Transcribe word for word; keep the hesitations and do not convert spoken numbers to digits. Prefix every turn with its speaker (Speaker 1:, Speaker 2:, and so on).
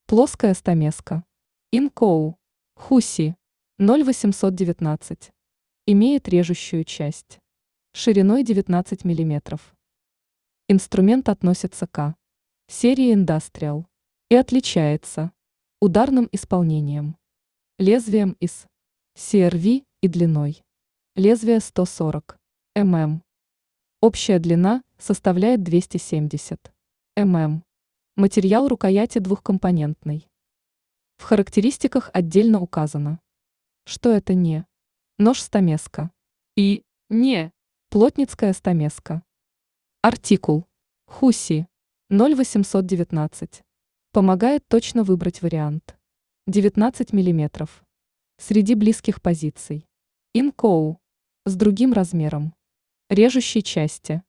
Speaker 1: Плоская стамеска. Инкоу. Хуси. ноль восемьсот девятнадцать. Имеет режущую часть. Шириной девятнадцать миллиметров. Инструмент относится к серии Industrial и отличается ударным исполнением, лезвием из си эр ви и длиной. Лезвие сто сорок миллиметров. Общая длина составляет двести семьдесят миллиметров. Материал рукояти двухкомпонентный. В характеристиках отдельно указано, что это не нож-стамеска и не плотницкая стамеска. Артикул. Хуси. ноль восемьсот девятнадцать. Помогает точно выбрать вариант. девятнадцать миллиметров. Среди близких позиций. Инкоу. С другим размером. Режущей части.